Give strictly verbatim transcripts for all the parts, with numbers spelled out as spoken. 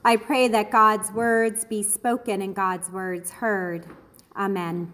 I pray that God's words be spoken and God's words heard. Amen.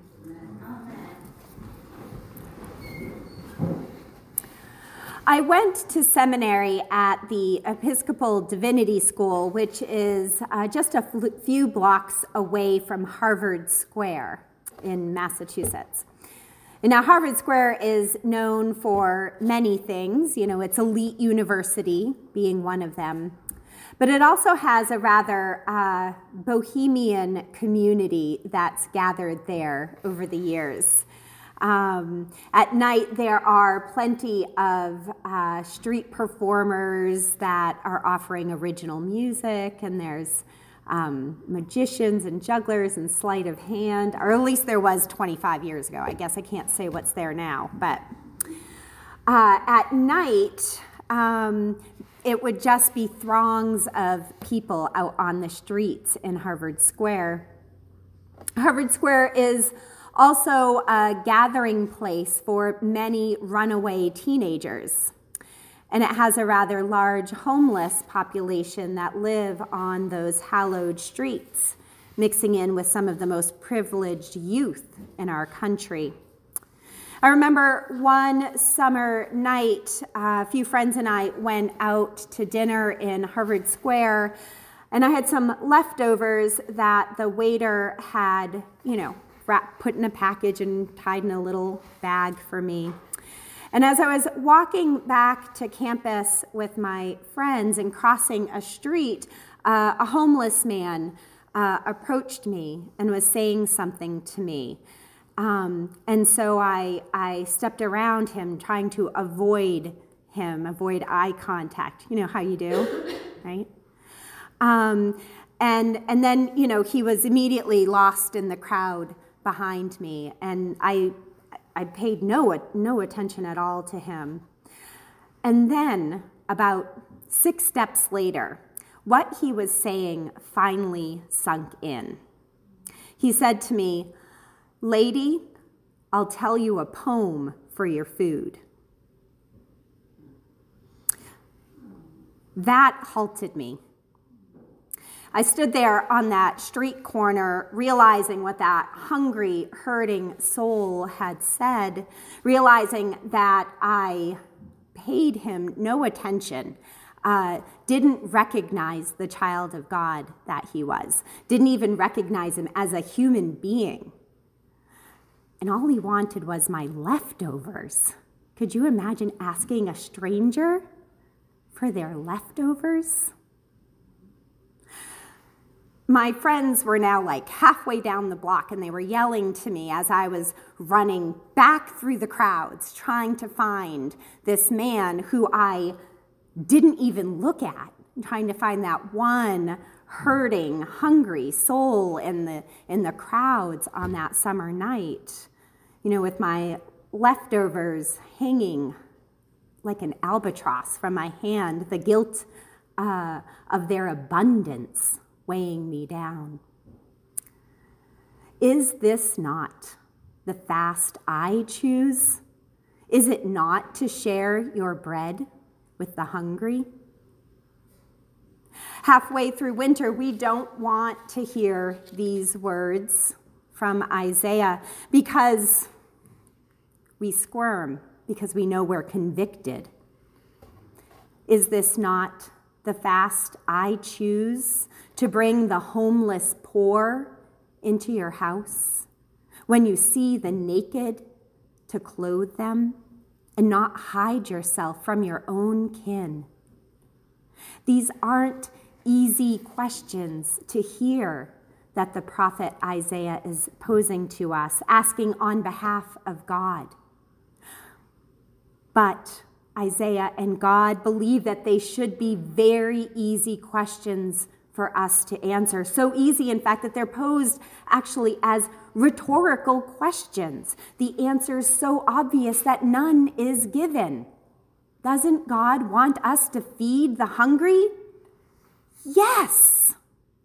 I went to seminary at the Episcopal Divinity School, which is uh, just a few blocks away from Harvard Square in Massachusetts. And now, Harvard Square is known for many things. You know, it's elite university being one of them. But it also has a rather uh, bohemian community that's gathered there over the years. Um, at night, there are plenty of uh, street performers that are offering original music, and there's um, magicians and jugglers and sleight of hand, or at least there was twenty-five years ago. I guess I can't say what's there now, but uh, at night, um, it would just be throngs of people out on the streets in Harvard Square. Harvard Square is also a gathering place for many runaway teenagers. And it has a rather large homeless population that live on those hallowed streets, mixing in with some of the most privileged youth in our country. I remember one summer night, uh, a few friends and I went out to dinner in Harvard Square, and I had some leftovers that the waiter had, you know, wrapped, put in a package and tied in a little bag for me. And as I was walking back to campus with my friends and crossing a street, uh, a homeless man uh, approached me and was saying something to me. Um, and so I, I stepped around him, trying to avoid him, avoid eye contact. You know how you do, right? Um, and and then, you know, he was immediately lost in the crowd behind me, and I I paid no no attention at all to him. And then, about six steps later, what he was saying finally sunk in. He said to me, "Lady, I'll tell you a poem for your food." That halted me. I stood there on that street corner, realizing what that hungry, hurting soul had said, realizing that I paid him no attention, uh, didn't recognize the child of God that he was, didn't even recognize him as a human being. And all he wanted was my leftovers. Could you imagine asking a stranger for their leftovers? My friends were now like halfway down the block, and they were yelling to me as I was running back through the crowds, trying to find this man who I didn't even look at, trying to find that one hurting, hungry soul in the in the crowds on that summer night, you know, with my leftovers hanging like an albatross from my hand, the guilt uh, of their abundance weighing me down. Is this not the fast I choose? Is it not to share your bread with the hungry? Halfway through winter, we don't want to hear these words from Isaiah because we squirm, because we know we're convicted. Is this not the fast I choose, to bring the homeless poor into your house? When you see the naked, to clothe them and not hide yourself from your own kin? These aren't easy questions to hear that the prophet Isaiah is posing to us, asking on behalf of God. But Isaiah and God believe that they should be very easy questions for us to answer. So easy, in fact, that they're posed actually as rhetorical questions. The answer's so obvious that none is given. Doesn't God want us to feed the hungry? Yes.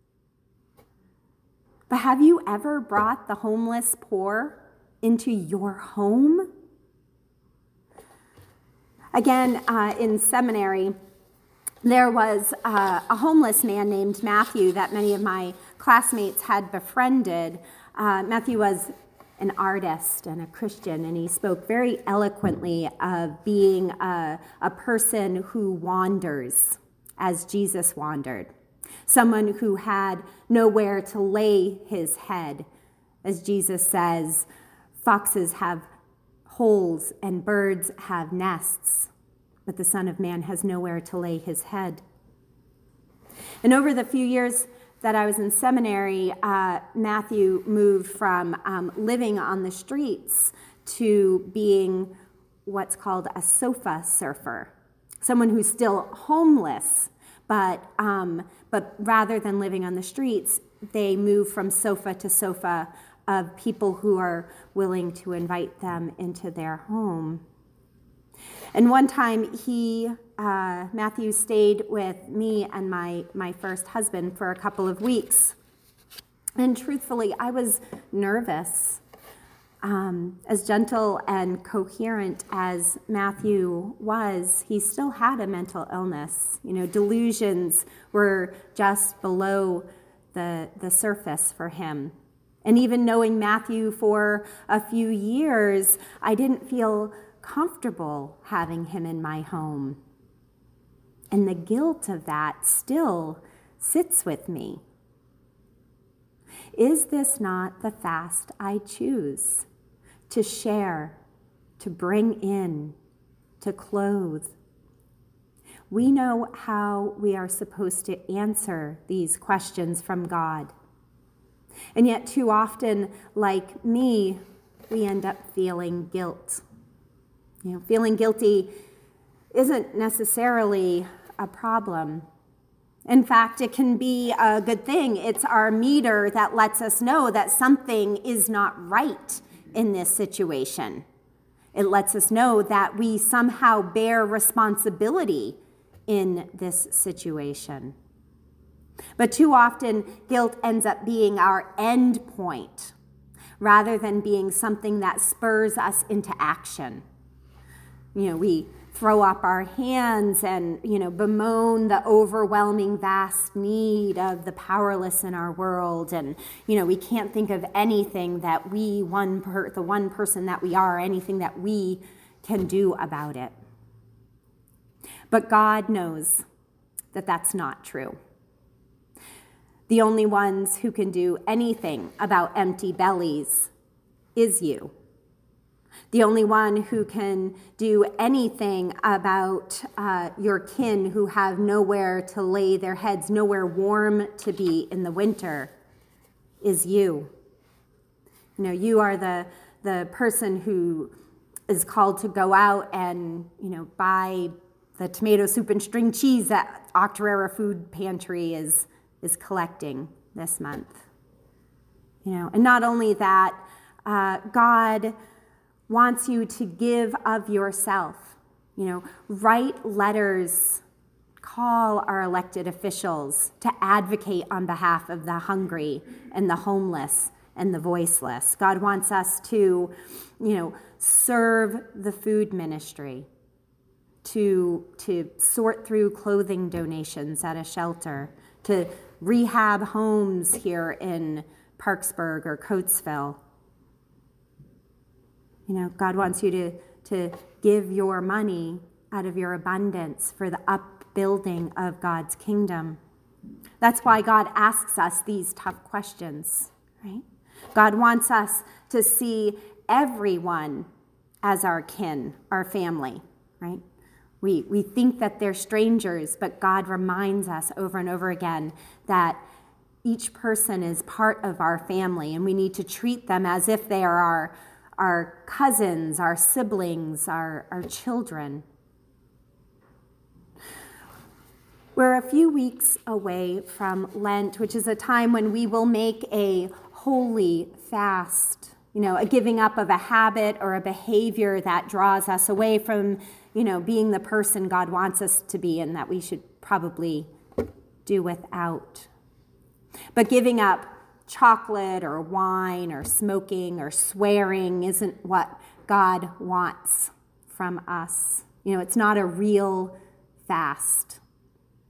But have you ever brought the homeless poor into your home? Again, uh, in seminary, there was uh, a homeless man named Matthew that many of my classmates had befriended. Uh, Matthew was an artist and a Christian, and he spoke very eloquently of being a, a person who wanders as Jesus wandered, someone who had nowhere to lay his head. As Jesus says, foxes have holes and birds have nests, but the Son of Man has nowhere to lay his head. And over the few years that I was in seminary, uh, Matthew moved from um, living on the streets to being what's called a sofa surfer, someone who's still homeless, but um, but rather than living on the streets, they move from sofa to sofa of people who are willing to invite them into their home. And one time, he, uh, Matthew, stayed with me and my, my first husband for a couple of weeks. And truthfully, I was nervous. Um, as gentle and coherent as Matthew was, he still had a mental illness. You know, delusions were just below the, the surface for him. And even knowing Matthew for a few years, I didn't feel comfortable having him in my home. And the guilt of that still sits with me. Is this not the fast I choose? To share, to bring in, to clothe. We know how we are supposed to answer these questions from God. And yet too often, like me, we end up feeling guilt. You know, feeling guilty isn't necessarily a problem. In fact, it can be a good thing. It's our meter that lets us know that something is not right in this situation. It lets us know that we somehow bear responsibility in this situation. But too often, guilt ends up being our end point rather than being something that spurs us into action. You know, we throw up our hands and, you know, bemoan the overwhelming vast need of the powerless in our world. And, you know, we can't think of anything that we, one per, the one person that we are, anything that we can do about it. But God knows that that's not true. The only ones who can do anything about empty bellies is you. The only one who can do anything about uh, your kin who have nowhere to lay their heads, nowhere warm to be in the winter, is you. You know, you are the the person who is called to go out and, you know, buy the tomato soup and string cheese that Octorara Food Pantry is is collecting this month. You know, and not only that, uh, God wants you to give of yourself. You know, write letters, call our elected officials to advocate on behalf of the hungry and the homeless and the voiceless. God wants us to, you know, serve the food ministry, to, to sort through clothing donations at a shelter, to rehab homes here in Parksburg or Coatesville. You know, God wants you to, to give your money out of your abundance for the upbuilding of God's kingdom. That's why God asks us these tough questions, right? God wants us to see everyone as our kin, our family, right? We, we think that they're strangers, but God reminds us over and over again that each person is part of our family, and we need to treat them as if they are our our cousins, our siblings, our, our children. We're a few weeks away from Lent, which is a time when we will make a holy fast, you know, a giving up of a habit or a behavior that draws us away from, you know, being the person God wants us to be and that we should probably do without. But giving up chocolate or wine or smoking or swearing isn't what God wants from us. You know, it's not a real fast.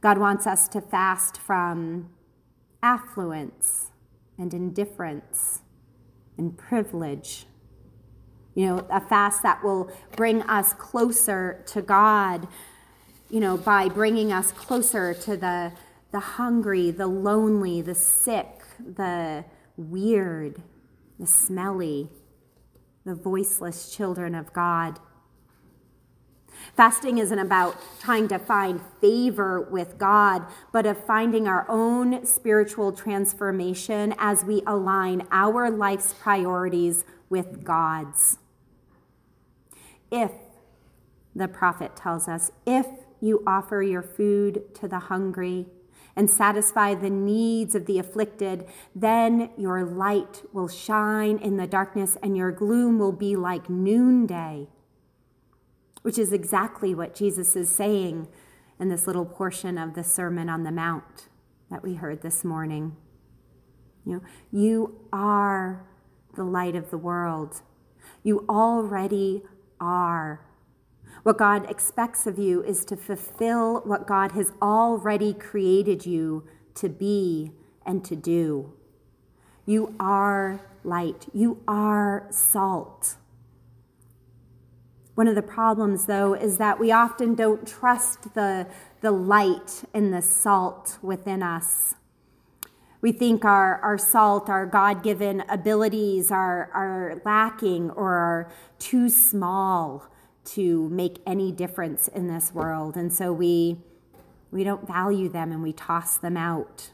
God wants us to fast from affluence and indifference and privilege. You know, a fast that will bring us closer to God, you know, by bringing us closer to the, the hungry, the lonely, the sick, the weird, the smelly, the voiceless children of God. Fasting isn't about trying to find favor with God, but of finding our own spiritual transformation as we align our life's priorities with God's. If, the prophet tells us, if you offer your food to the hungry and satisfy the needs of the afflicted, then your light will shine in the darkness and your gloom will be like noonday. Which is exactly what Jesus is saying in this little portion of the Sermon on the Mount that we heard this morning. You know, you are the light of the world. You already are. What God expects of you is to fulfill what God has already created you to be and to do. You are light. You are salt. One of the problems, though, is that we often don't trust the, the light and the salt within us. We think our, our salt, our God-given abilities are, are lacking or are too small to make any difference in this world. And so we, we don't value them and we toss them out.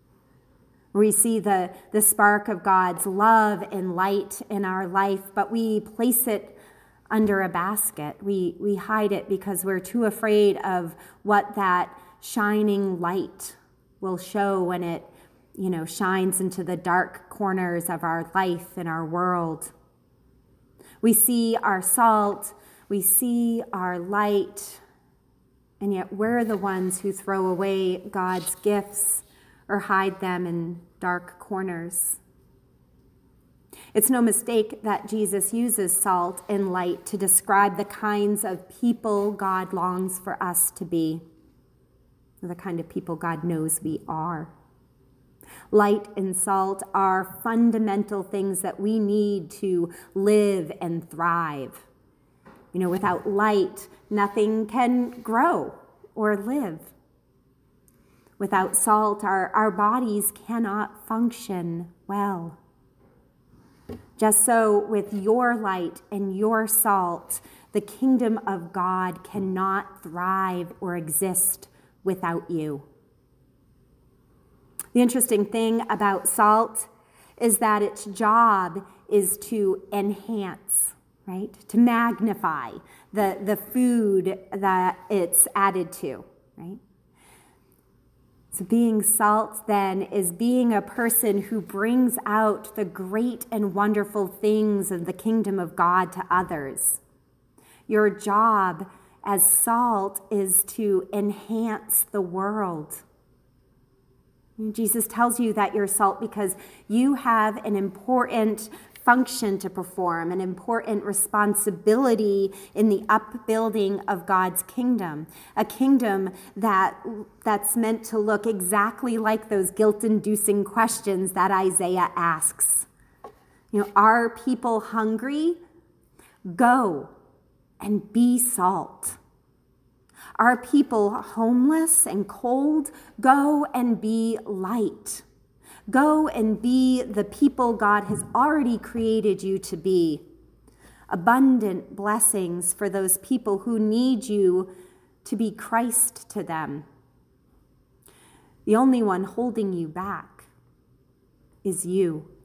We see the, the spark of God's love and light in our life, but we place it under a basket. We we hide it because we're too afraid of what that shining light will show when it, you know, shines into the dark corners of our life and our world. We see our salt, we see our light, and yet we're the ones who throw away God's gifts or hide them in dark corners. It's no mistake that Jesus uses salt and light to describe the kinds of people God longs for us to be, the kind of people God knows we are. Light and salt are fundamental things that we need to live and thrive. You know, without light, nothing can grow or live. Without salt, our, our bodies cannot function well. Just so with your light and your salt, the kingdom of God cannot thrive or exist without you. The interesting thing about salt is that its job is to enhance, right? To magnify the, the food that it's added to, right? So being salt, then, is being a person who brings out the great and wonderful things of the kingdom of God to others. Your job as salt is to enhance the world. Jesus tells you that you're salt because you have an important function to perform, an important responsibility in the upbuilding of God's kingdom, a kingdom that that's meant to look exactly like those guilt-inducing questions that Isaiah asks. You know, are people hungry? Go and be salt. Are people homeless and cold? Go and be light. Go and be the people God has already created you to be. Abundant blessings for those people who need you to be Christ to them. The only one holding you back is you.